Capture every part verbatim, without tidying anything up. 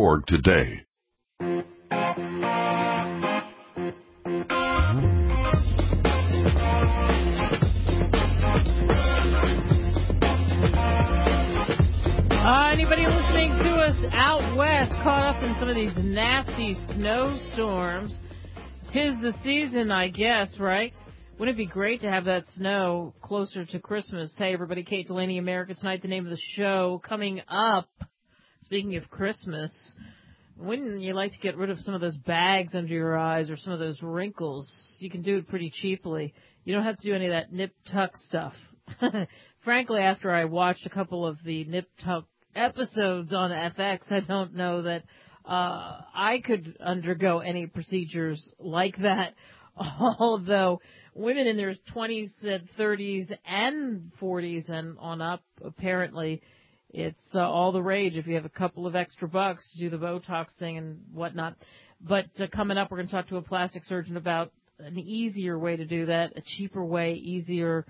org today. Uh, anybody listening to us out west caught up in some of these nasty snowstorms? Tis the season, I guess, right? Wouldn't it be great to have that snow closer to Christmas? Hey, everybody, Kate Delaney, America Tonight, the name of the show. Coming up, speaking of Christmas, wouldn't you like to get rid of some of those bags under your eyes or some of those wrinkles? You can do it pretty cheaply. You don't have to do any of that nip-tuck stuff. Frankly, after I watched a couple of the nip-tuck episodes on F X, I don't know that uh I could undergo any procedures like that, although women in their twenties and thirties and forties and on up, apparently, it's uh, all the rage if you have a couple of extra bucks to do the Botox thing and whatnot. But uh, coming up, we're going to talk to a plastic surgeon about an easier way to do that, a cheaper way, easier,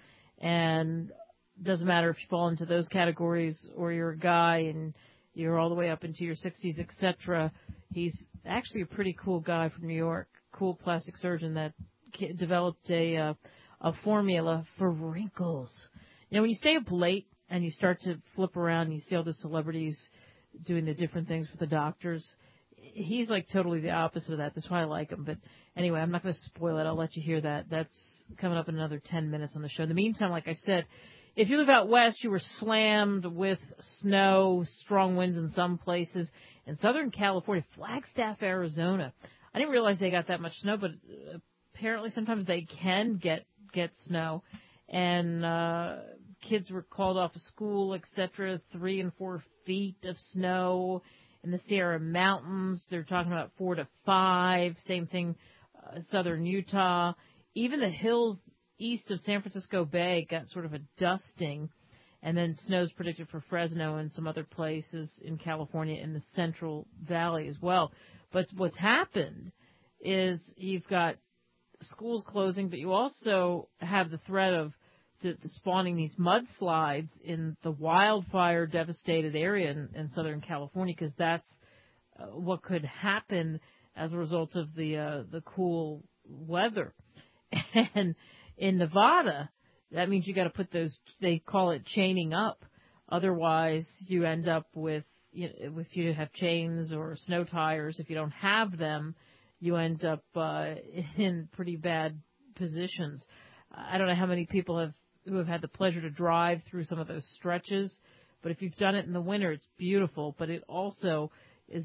and doesn't matter if you fall into those categories or you're a guy and you're all the way up into your sixties, et cetera. He's actually a pretty cool guy from New York, cool plastic surgeon that developed a uh, a formula for wrinkles. You know, when you stay up late and you start to flip around and you see all the celebrities doing the different things with the doctors, he's like totally the opposite of that. That's why I like him. But anyway, I'm not going to spoil it. I'll let you hear that. That's coming up in another ten minutes on the show. In the meantime, like I said, if you live out west, you were slammed with snow, strong winds in some places. In Southern California, Flagstaff, Arizona, I didn't realize they got that much snow, but apparently sometimes they can get get snow. And uh kids were called off of school, et cetera, three and four feet of snow. In the Sierra Mountains, they're talking about four to five. Same thing, uh, southern Utah. Even the hills east of San Francisco Bay got sort of a dusting, and then snow's predicted for Fresno and some other places in California in the Central Valley as well. But what's happened is you've got schools closing, but you also have the threat of the, the spawning these mudslides in the wildfire devastated area in, in Southern California, because that's uh, what could happen as a result of the uh, the cool weather. And in Nevada, that means you got to put those, they call it chaining up. Otherwise, you end up with, you know, if you have chains or snow tires, if you don't have them, you end up uh, in pretty bad positions. I don't know how many people have who have had the pleasure to drive through some of those stretches, but if you've done it in the winter, it's beautiful, but it also is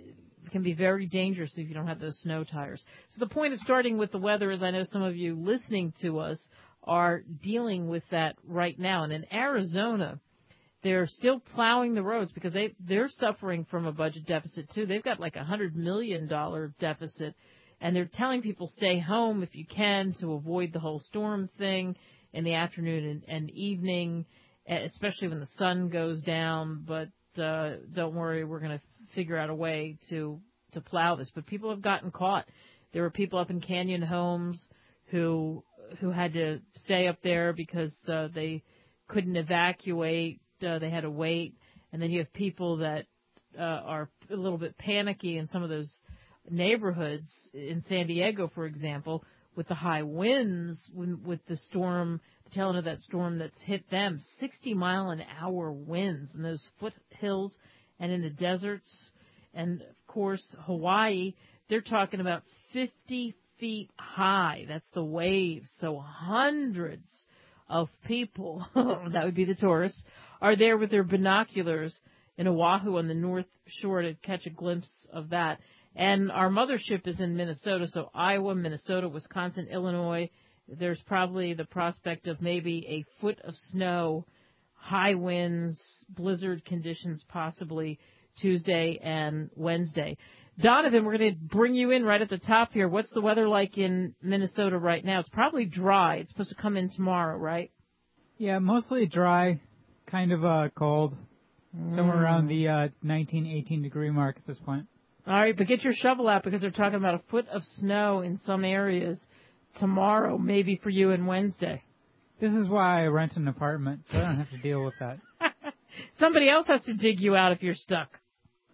can be very dangerous if you don't have those snow tires. So the point of starting with the weather is I know some of you listening to us are dealing with that right now. And in Arizona, they're still plowing the roads because they, they're suffering from a budget deficit, too. They've got like a one hundred million dollars deficit, and they're telling people stay home if you can to avoid the whole storm thing in the afternoon and, and evening, especially when the sun goes down. But uh, don't worry, we're going to figure out a way to to plow this. But people have gotten caught. There were people up in Canyon Homes who who had to stay up there because uh, they couldn't evacuate. Uh, they had to wait. And then you have people that uh, are a little bit panicky in some of those neighborhoods in San Diego, for example, with the high winds, when, with the storm, the tail end of that storm that's hit them, sixty mile an hour winds in those foothills and in the deserts. And, of course, Hawaii, they're talking about fifty feet high. That's the waves. So hundreds of people, that would be the tourists, are there with their binoculars in Oahu on the north shore to catch a glimpse of that. And our mothership is in Minnesota, so Iowa, Minnesota, Wisconsin, Illinois. There's probably the prospect of maybe a foot of snow, high winds, blizzard conditions possibly Tuesday and Wednesday. Donovan, we're going to bring you in right at the top here. What's the weather like in Minnesota right now? It's probably dry. It's supposed to come in tomorrow, right? Yeah, mostly dry, kind of uh, cold, mm. somewhere around the uh, nineteen, eighteen degree mark at this point. All right, but get your shovel out because they're talking about a foot of snow in some areas tomorrow, maybe for you and Wednesday. This is why I rent an apartment, so I don't have to deal with that. Somebody else has to dig you out if you're stuck.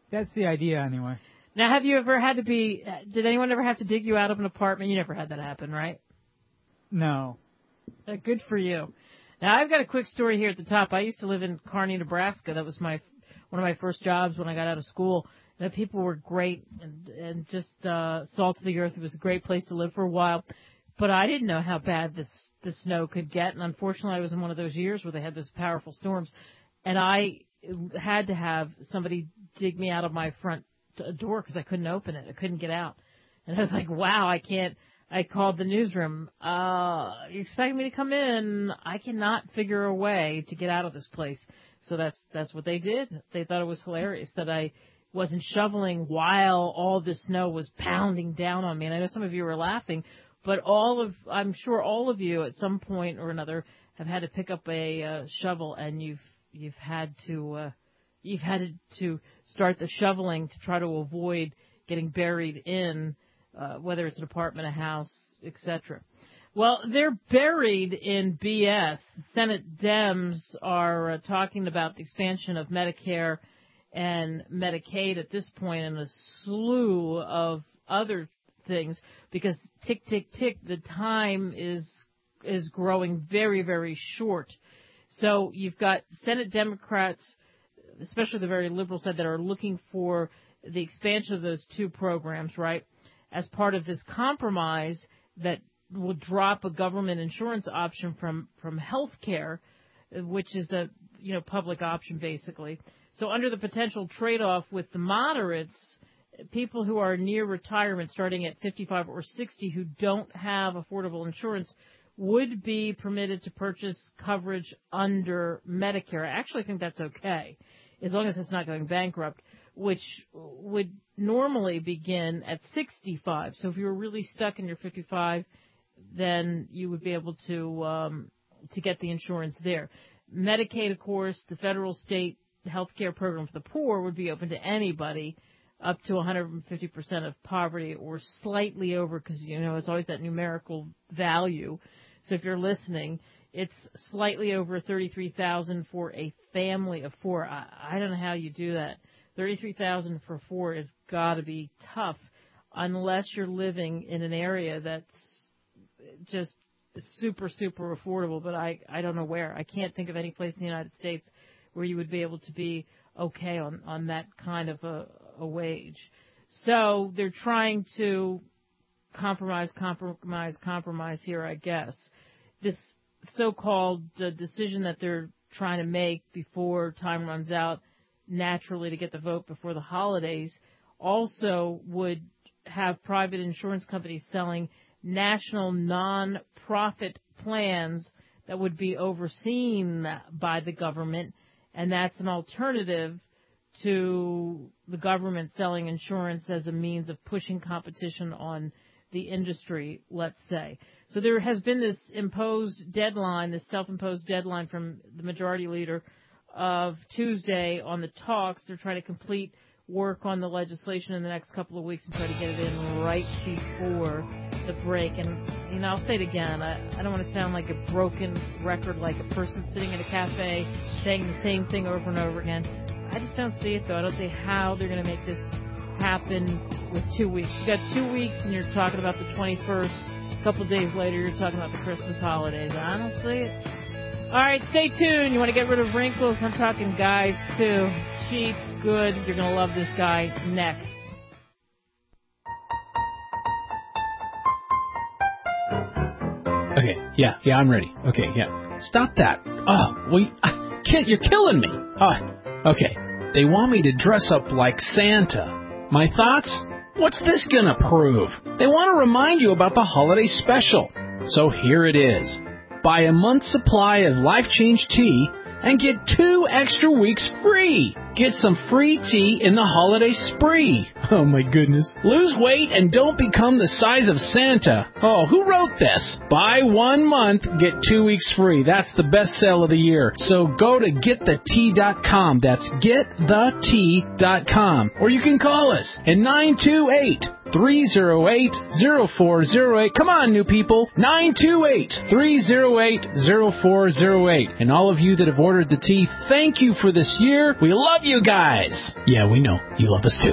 That's the idea, anyway. Now, have you ever had to be, did anyone ever have to dig you out of an apartment? You never had that happen, right? No. Uh, good for you. Now, I've got a quick story here at the top. I used to live in Kearney, Nebraska. That was my one of my first jobs when I got out of school. The people were great and, and just uh, salt of the earth. It was a great place to live for a while. But I didn't know how bad this the snow could get. And unfortunately, I was in one of those years where they had those powerful storms. And I had to have somebody dig me out of my front door because I couldn't open it. I couldn't get out. And I was like, wow, I can't. I called the newsroom. Uh, you expect me to come in? I cannot figure a way to get out of this place. So that's that's what they did. They thought it was hilarious that I wasn't shoveling while all this snow was pounding down on me. And I know some of you were laughing, but all of I'm sure all of you at some point or another have had to pick up a uh, shovel, and you've you've had to uh, you've had to start the shoveling to try to avoid getting buried in, uh, whether it's an apartment, a house, et cetera. Well, they're buried in B S. Senate Dems are uh, talking about the expansion of Medicare and Medicaid at this point, and a slew of other things, because tick, tick, tick, the time is is growing very, very short. So you've got Senate Democrats, especially the very liberal side, that are looking for the expansion of those two programs, right, as part of this compromise that will drop a government insurance option from, from health care, which is the, you know, public option, basically. So under the potential trade-off with the moderates, people who are near retirement, starting at fifty-five or sixty, who don't have affordable insurance, would be permitted to purchase coverage under Medicare. I actually think that's okay, as long as it's not going bankrupt, which would normally begin at sixty-five. So if you were really stuck in your fifty-five, then you would be able to um, to get the insurance there. Medicaid, of course, the federal state health care program for the poor would be open to anybody up to one hundred fifty percent of poverty or slightly over, because, you know, it's always that numerical value. So if you're listening, it's slightly over thirty-three thousand dollars for a family of four. I, I don't know how you do that. thirty-three thousand dollars for four has got to be tough, unless you're living in an area that's just super, super affordable. But I, I don't know where. I can't think of any place in the United States where you would be able to be okay on, on that kind of a, a wage. So they're trying to compromise, compromise, compromise here, I guess. This so-called uh, decision that they're trying to make before time runs out, naturally to get the vote before the holidays, also would have private insurance companies selling national non-profit plans that would be overseen by the government, and that's an alternative to the government selling insurance as a means of pushing competition on the industry, let's say. So there has been this imposed deadline, this self-imposed deadline from the majority leader of Tuesday on the talks. They're trying to complete work on the legislation in the next couple of weeks and try to get it in right before the break. And, you know, I'll say it again. I, I don't want to sound like a broken record, like a person sitting in a cafe saying the same thing over and over again. I just don't see it, though. I don't see how they're going to make this happen with two weeks. You got two weeks and you're talking about the twenty-first. A couple of days later, you're talking about the Christmas holidays. I don't see it. All right, stay tuned. You want to get rid of wrinkles? I'm talking guys, too. Cheap, good. You're going to love this guy next. Okay, yeah, yeah, I'm ready. Okay, yeah. Stop that. Oh, we, uh, you're killing me. Oh, okay. They want me to dress up like Santa. My thoughts? What's this gonna prove? They want to remind you about the holiday special. So here it is. Buy a month's supply of Life Change tea and get two extra weeks free. Get some free tea in the holiday spree. Oh my goodness. Lose weight and don't become the size of Santa. Oh, who wrote this? Buy one month, get two weeks free. That's the best sale of the year. So go to get the tea dot com. That's get the tea dot com. Or you can call us at nine two eight, three oh eight, oh four oh eight. Come on, new people. nine two eight, three oh eight, oh four oh eight. And all of you that have ordered the tea, thank you for this year. We love you guys. Yeah, we know. You love us too.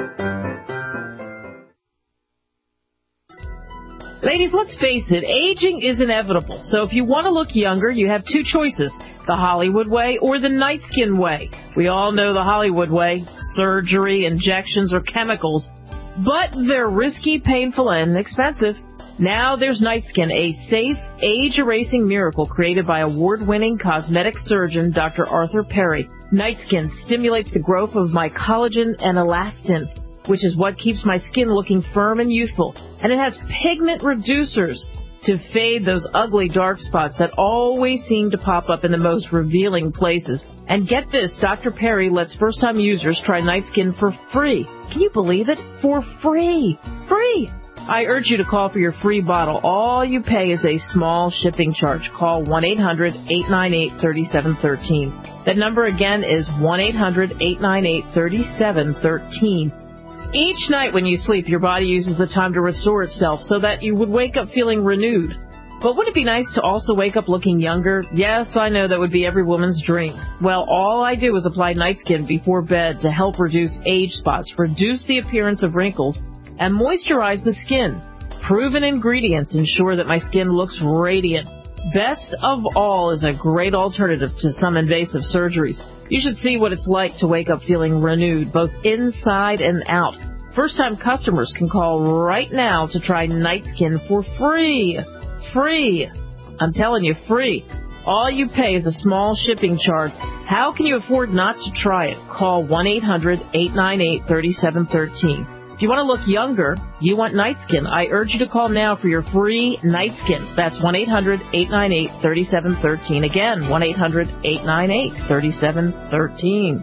Ladies, let's face it, aging is inevitable. So if you want to look younger, you have two choices, the Hollywood way or the Night Skin way. We all know the Hollywood way, surgery, injections, or chemicals. But they're risky, painful, and expensive. Now there's Night Skin, a safe, age-erasing miracle created by award-winning cosmetic surgeon Doctor Arthur Perry. Night Skin stimulates the growth of my collagen and elastin, which is what keeps my skin looking firm and youthful. And it has pigment reducers to fade those ugly dark spots that always seem to pop up in the most revealing places. And get this, Doctor Perry lets first-time users try Night Skin for free. Can you believe it? For free. Free. I urge you to call for your free bottle. All you pay is a small shipping charge. Call one eight hundred, eight nine eight, three seven one three. That number again is one eight hundred, eight nine eight, three seven one three. Each night when you sleep, your body uses the time to restore itself so that you would wake up feeling renewed. But wouldn't it be nice to also wake up looking younger? Yes, I know that would be every woman's dream. Well, all I do is apply Night Skin before bed to help reduce age spots, reduce the appearance of wrinkles, and moisturize the skin. Proven ingredients ensure that my skin looks radiant. Best of all is a great alternative to some invasive surgeries. You should see what it's like to wake up feeling renewed, both inside and out. First-time customers can call right now to try Night Skin for free. Free. I'm telling you, free. All you pay is a small shipping charge. How can you afford not to try it? Call one eight hundred, eight nine eight, three seven one three. If you want to look younger, you want Night Skin, I urge you to call now for your free Night Skin. That's one eight hundred, eight nine eight, three seven one three. Again, one eight hundred, eight nine eight, three seven one three.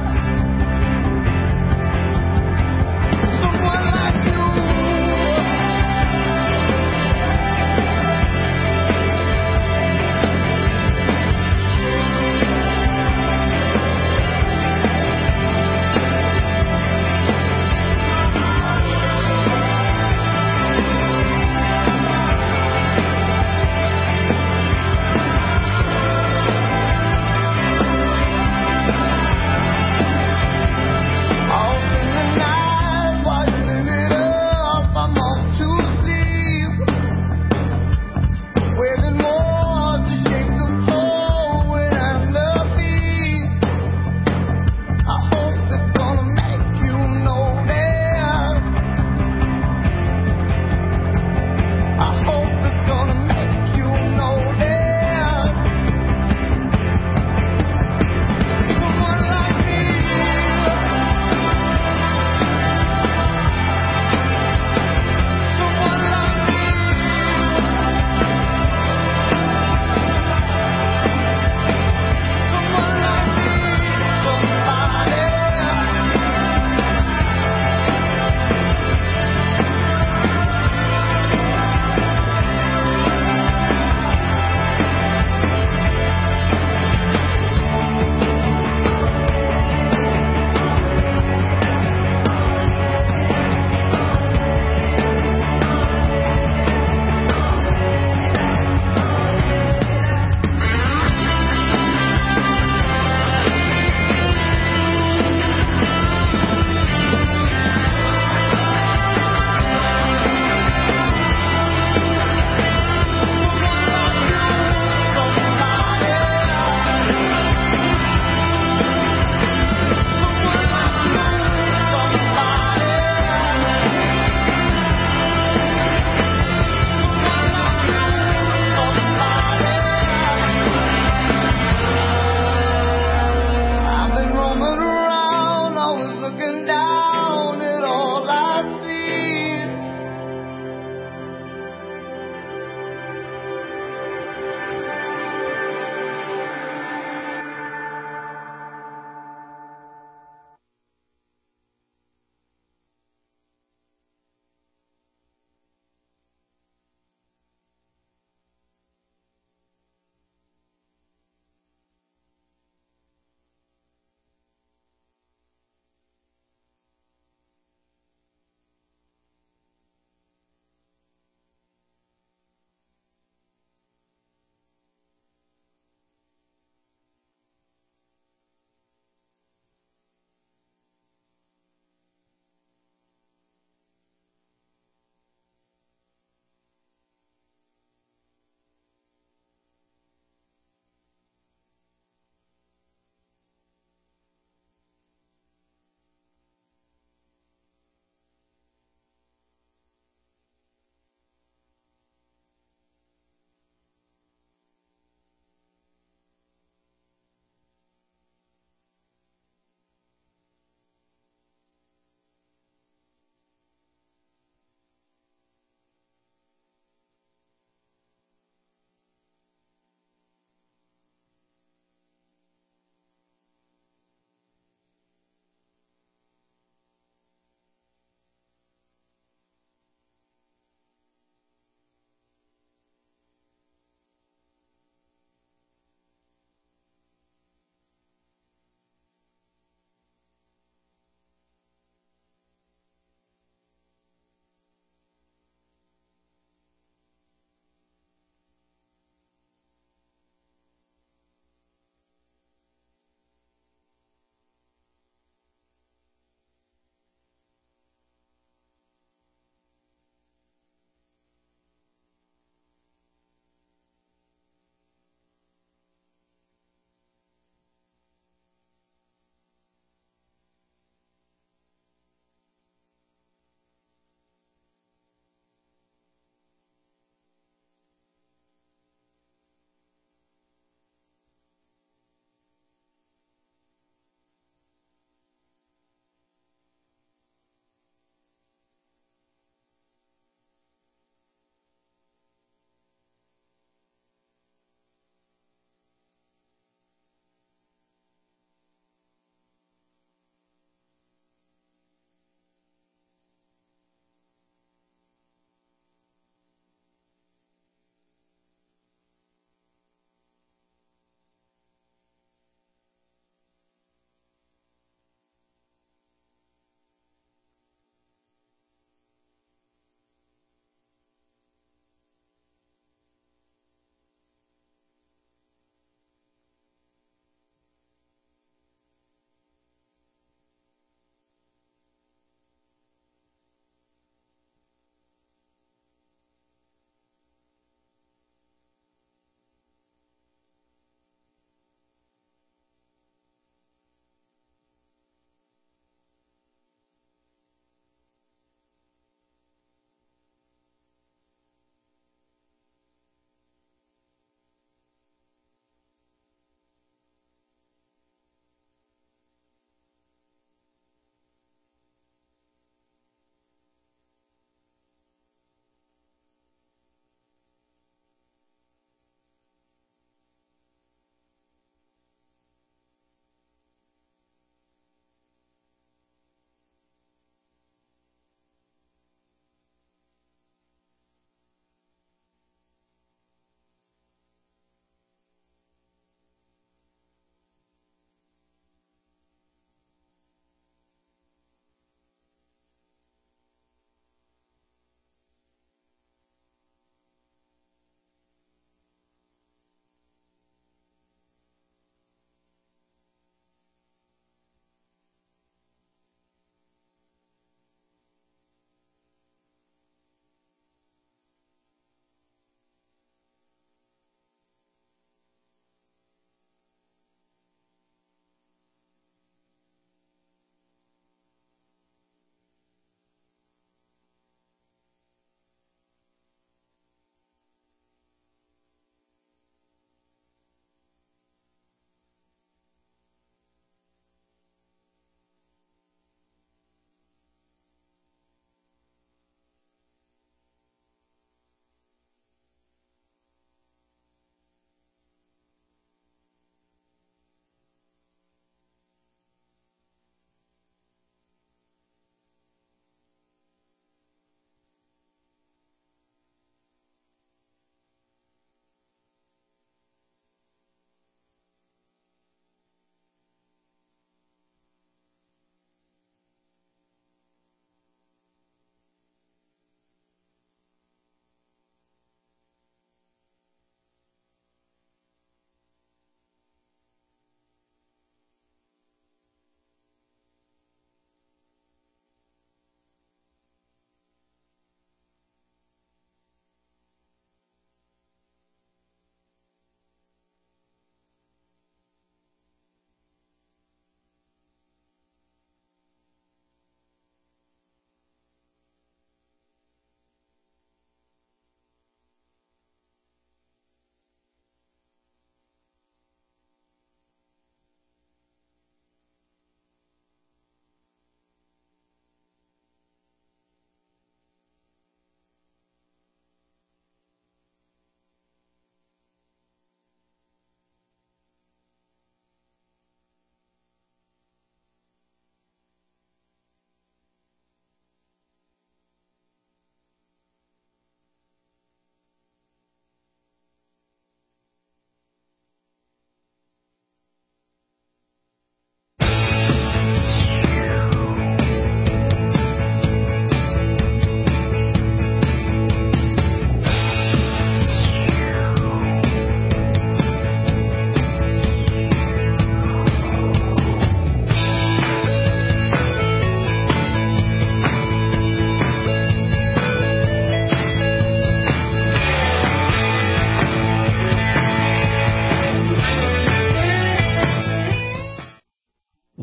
Someone like you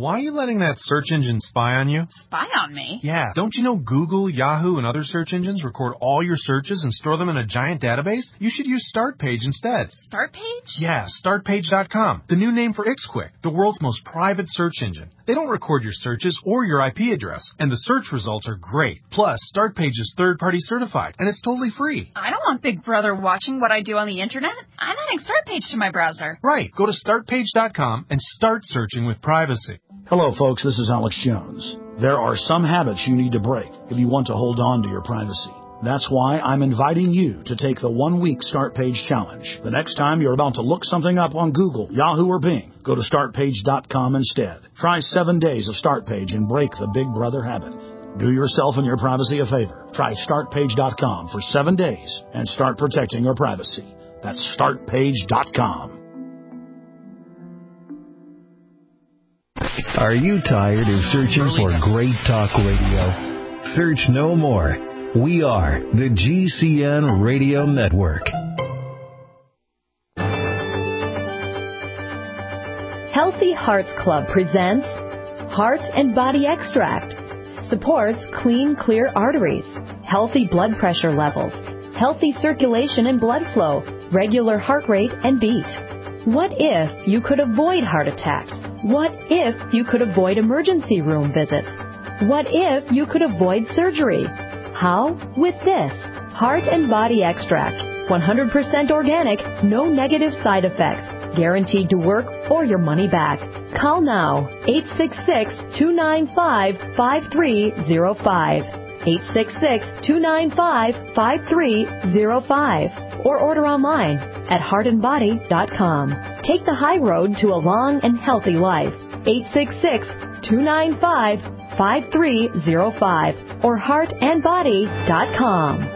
Why are you letting that search engine spy on you? Spy on me? Yeah. Don't you know Google, Yahoo, and other search engines record all your searches and store them in a giant database? You should use StartPage instead. StartPage? Yeah, start page dot com. The new name for IxQuick, the world's most private search engine. They don't record your searches or your I P address, and the search results are great. Plus, StartPage is third-party certified, and it's totally free. I don't want Big Brother watching what I do on the internet. I'm adding StartPage to my browser. Right. Go to start page dot com and start searching with privacy. Hello, folks. This is Alex Jones. There are some habits you need to break if you want to hold on to your privacy. That's why I'm inviting you to take the one-week Start Page Challenge. The next time you're about to look something up on Google, Yahoo, or Bing, go to start page dot com instead. Try seven days of StartPage and break the Big Brother habit. Do yourself and your privacy a favor. Try start page dot com for seven days and start protecting your privacy. That's start page dot com. Are you tired of searching for great talk radio? Search no more. We are the G C N Radio Network. Healthy Hearts Club presents Heart and Body Extract. Supports clean, clear arteries, healthy blood pressure levels, healthy circulation and blood flow, regular heart rate and beat. What if you could avoid heart attacks? What if you could avoid emergency room visits? What if you could avoid surgery? How? With this Heart and Body Extract. one hundred percent organic, no negative side effects. Guaranteed to work or your money back. Call now, eight six six, two nine five, five three zero five. eight six six, two nine five, five three zero five. Or order online at heart and body dot com. Take the high road to a long and healthy life. eight six six, two nine five, five three zero five or heart and body dot com.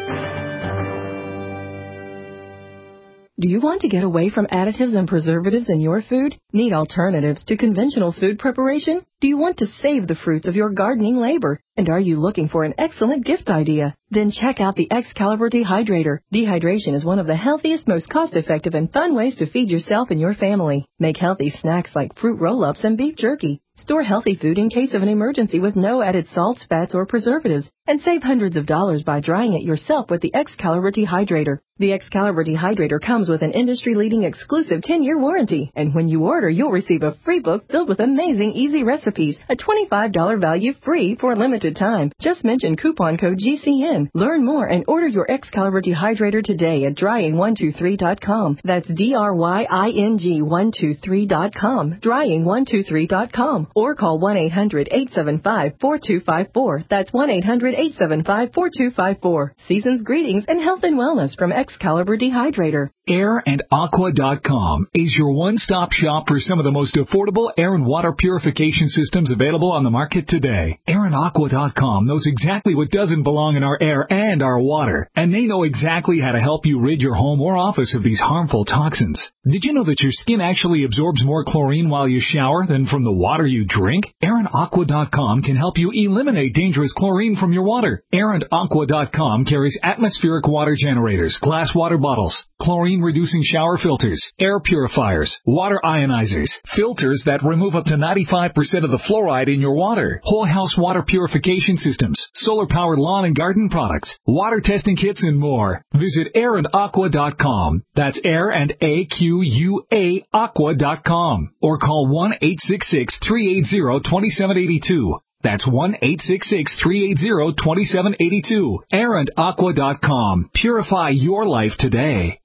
Do you want to get away from additives and preservatives in your food? Need alternatives to conventional food preparation? Do you want to save the fruits of your gardening labor? And are you looking for an excellent gift idea? Then check out the Excalibur Dehydrator. Dehydration is one of the healthiest, most cost-effective, and fun ways to feed yourself and your family. Make healthy snacks like fruit roll-ups and beef jerky. Store healthy food in case of an emergency with no added salts, fats, or preservatives. And save hundreds of dollars by drying it yourself with the Excalibur Dehydrator. The Excalibur Dehydrator comes with an industry-leading exclusive ten-year warranty. And when you order, you'll receive a free book filled with amazing easy recipes. A twenty-five dollars value free for a limited time. Just mention coupon code G C N. Learn more and order your Excalibur Dehydrator today at drying one two three dot com. That's D R Y I N G one two three dot com. drying one two three dot com. Or call one eight hundred, eight seven five, four two five four. That's one eight hundred, eight seven five, four two five four. Season's greetings and health and wellness from Excalibur Dehydrator. air and aqua dot com is your one-stop shop for some of the most affordable air and water purification systems available on the market today. air and aqua dot com knows exactly what doesn't belong in our air and our water, and they know exactly how to help you rid your home or office of these harmful toxins. Did you know that your skin actually absorbs more chlorine while you shower than from the water you drink? air and aqua dot com can help you eliminate dangerous chlorine from your water. air and aqua dot com carries atmospheric water generators, glass water bottles, chlorine-reducing shower filters, air purifiers, water ionizers, filters that remove up to ninety-five percent of the fluoride in your water, whole house water purification systems, solar-powered lawn and garden products, water testing kits, and more. Visit air and aqua dot com. That's air and A Q U A aqua dot com. Or call one eight six six, three eight zero, two seven eight two. That's one eight six six, three eight zero, two seven eight two. air and aqua dot com. Purify your life today.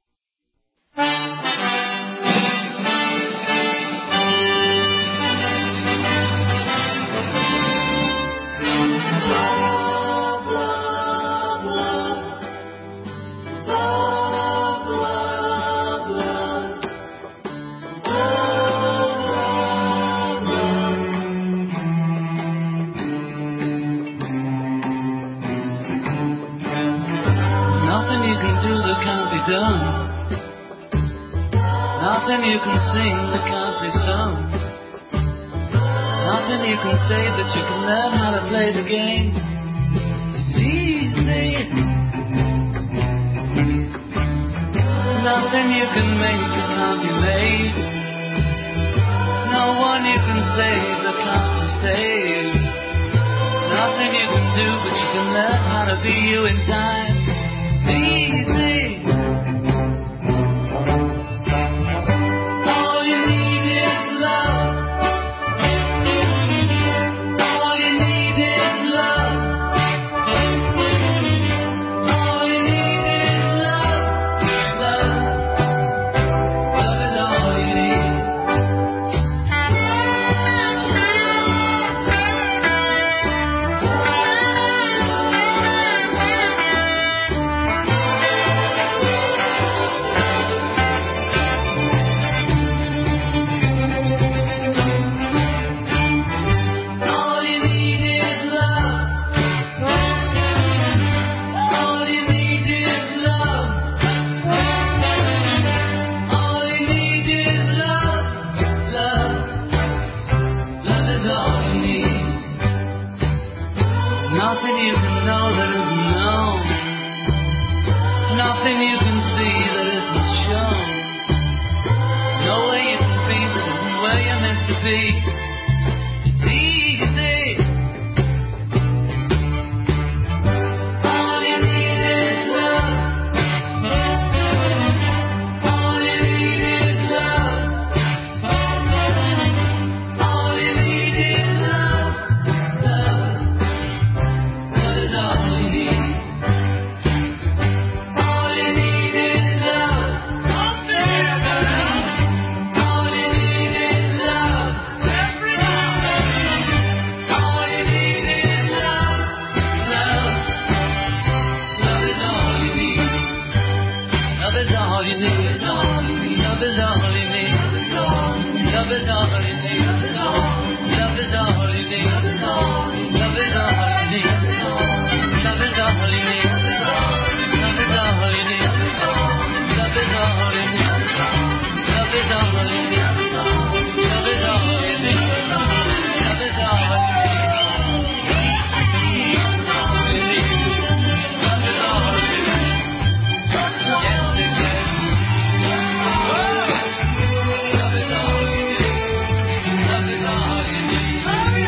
Done. Nothing you can sing that can't be sung. Nothing you can say, but you can learn how to play the game. It's easy. Nothing you can make that can't be made. no one you can save that can't save. Nothing you can do, but you can learn how to be you in time. It's easy. All you need is love. All you need is love. All you need is love. Love. Love is all you need. All you need is love. All you need is love. All you need is love. Love. Love is all you need. Nothing you can know that isn't known. Nothing you can see that isn't shown. No way you can be that isn't where you're meant to be. It's easy. All you need is love. All you need is love. All you need is love. Love. Love is all you need. All you need is love. All you need is love. All you need is love. Love. Love is all you need. Love is all you need. Love is all you need. Love is all you need. Love is all you need. Love is all you need. Love is all you need. Love is all you need. Love is all you need. Love is all you need. Love is all you need. Love is all you need. Love is all you need.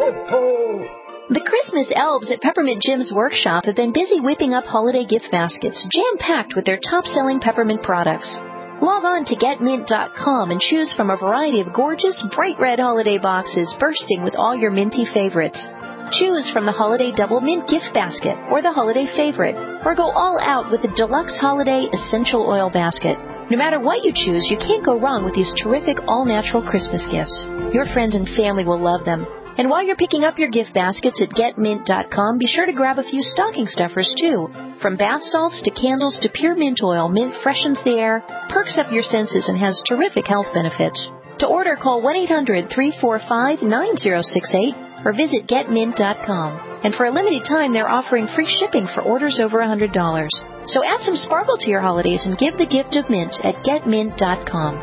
The Christmas elves at Peppermint Jim's workshop have been busy whipping up holiday gift baskets, jam-packed with their top-selling peppermint products. Log on to get mint dot com and choose from a variety of gorgeous, bright red holiday boxes bursting with all your minty favorites. Choose from the Holiday Double Mint Gift Basket or the Holiday Favorite, or go all out with the Deluxe Holiday Essential Oil Basket. No matter what you choose, you can't go wrong with these terrific all-natural Christmas gifts. Your friends and family will love them. And while you're picking up your gift baskets at get mint dot com, be sure to grab a few stocking stuffers, too. From bath salts to candles to pure mint oil, Mint freshens the air, perks up your senses, and has terrific health benefits. To order, call one eight hundred three four five nine zero six eight or visit get mint dot com. And for a limited time, they're offering free shipping for orders over one hundred dollars. So add some sparkle to your holidays and give the gift of mint at get mint dot com.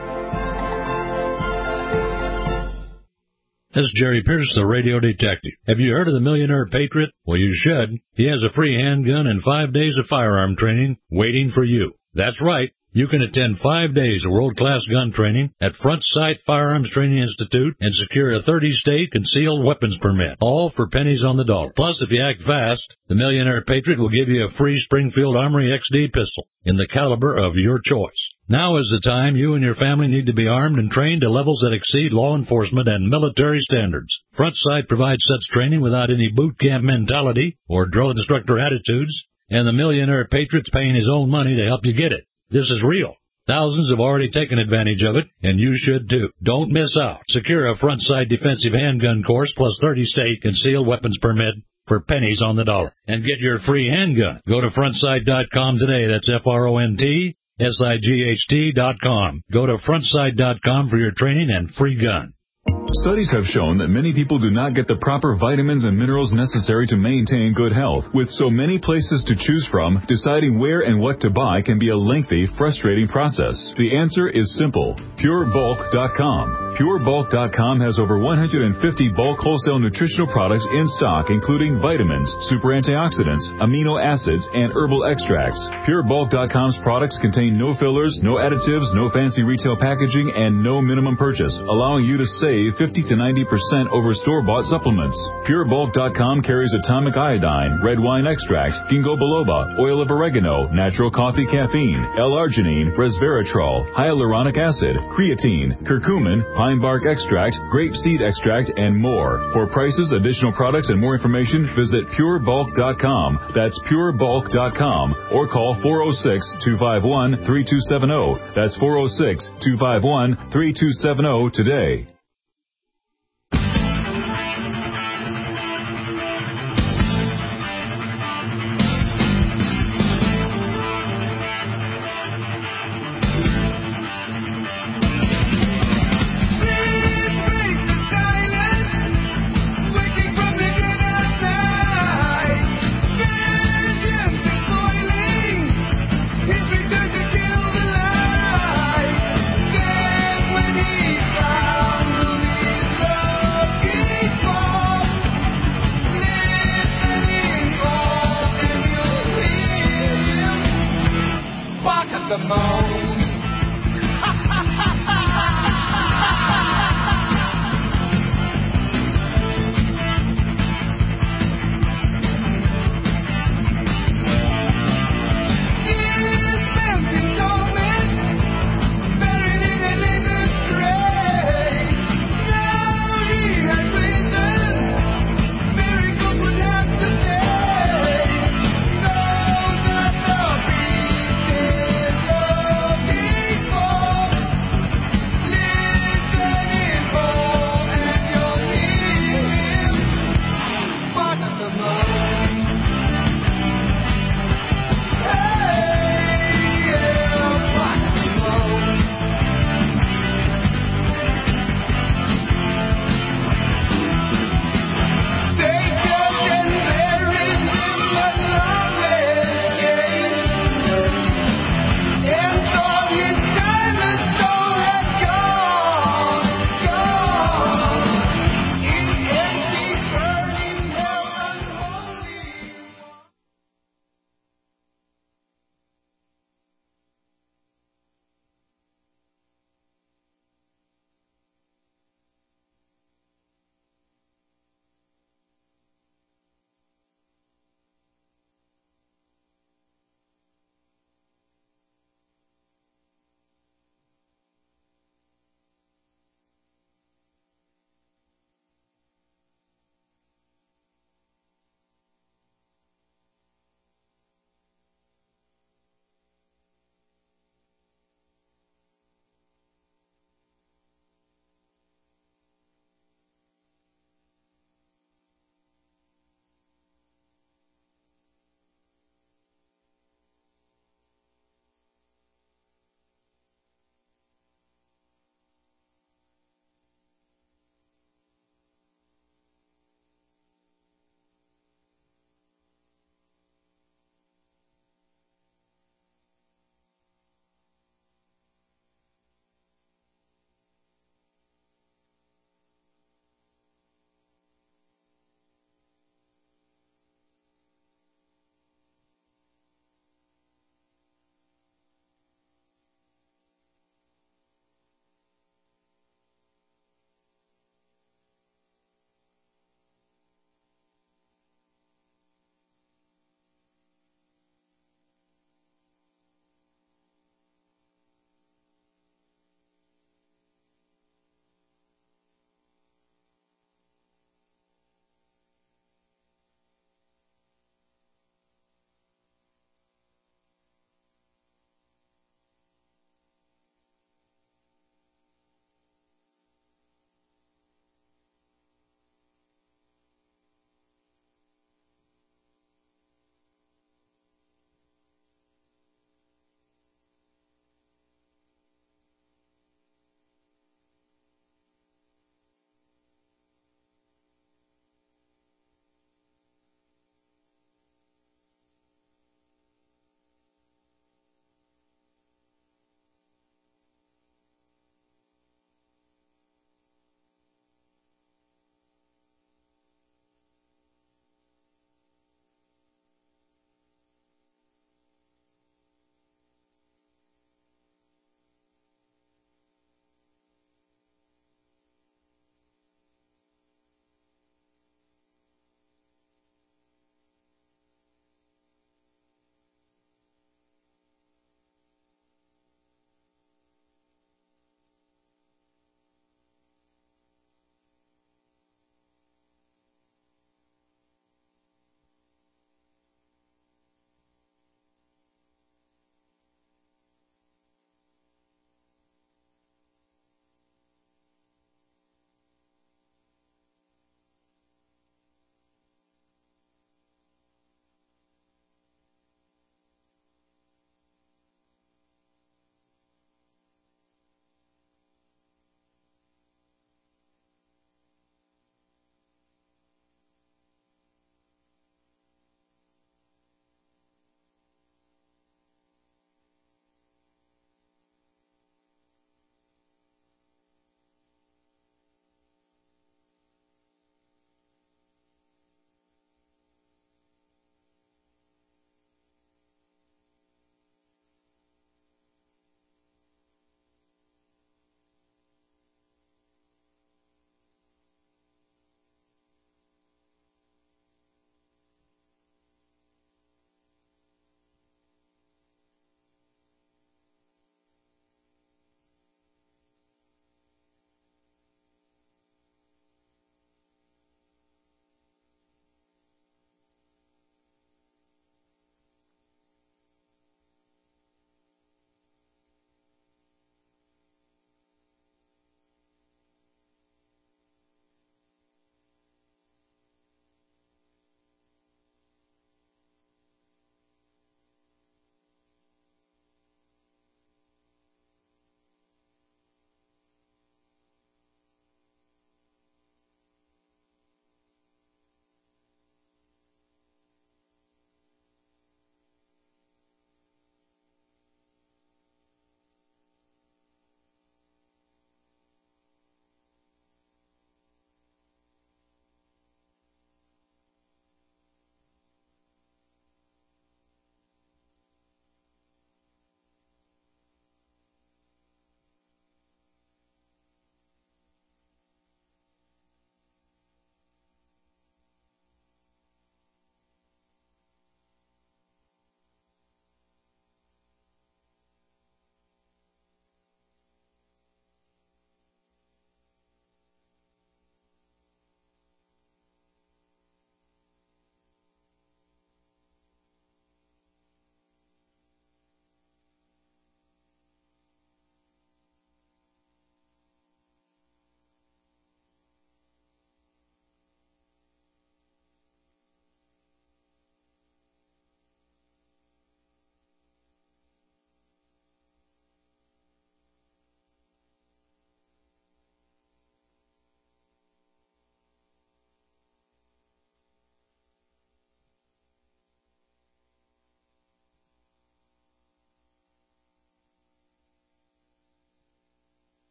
This is Jerry Pierce, the radio detective. Have you heard of the Millionaire Patriot? Well, you should. He has a free handgun and five days of firearm training waiting for you. That's right. You can attend five days of world-class gun training at Front Sight Firearms Training Institute and secure a thirty-state concealed weapons permit, all for pennies on the dollar. Plus, if you act fast, the Millionaire Patriot will give you a free Springfield Armory X D pistol in the caliber of your choice. Now is the time you and your family need to be armed and trained to levels that exceed law enforcement and military standards. Front Sight provides such training without any boot camp mentality or drill instructor attitudes, and the Millionaire Patriot's paying his own money to help you get it. This is real. Thousands have already taken advantage of it, and you should too. Don't miss out. Secure a Front Sight defensive handgun course plus thirty-state concealed weapons permit for pennies on the dollar. And get your free handgun. Go to front sight dot com today. That's F R O N T S I G H T dot com. Go to front sight dot com for your training and free gun. Studies have shown that many people do not get the proper vitamins and minerals necessary to maintain good health. With so many places to choose from, deciding where and what to buy can be a lengthy, frustrating process. The answer is simple. pure bulk dot com. pure bulk dot com has over one hundred fifty bulk wholesale nutritional products in stock, including vitamins, super antioxidants, amino acids, and herbal extracts. pure bulk dot com's products contain no fillers, no additives, no fancy retail packaging, and no minimum purchase, allowing you to save fifty to ninety percent over store-bought supplements. pure bulk dot com carries atomic iodine, red wine extract, ginkgo biloba, oil of oregano, natural coffee caffeine, L-arginine, resveratrol, hyaluronic acid, creatine, curcumin, pine bark extract, grape seed extract, and more. For prices, additional products, and more information, visit pure bulk dot com. That's pure bulk dot com. Or call four oh six, two five one, three two seven oh. That's four oh six, two five one, three two seven oh today.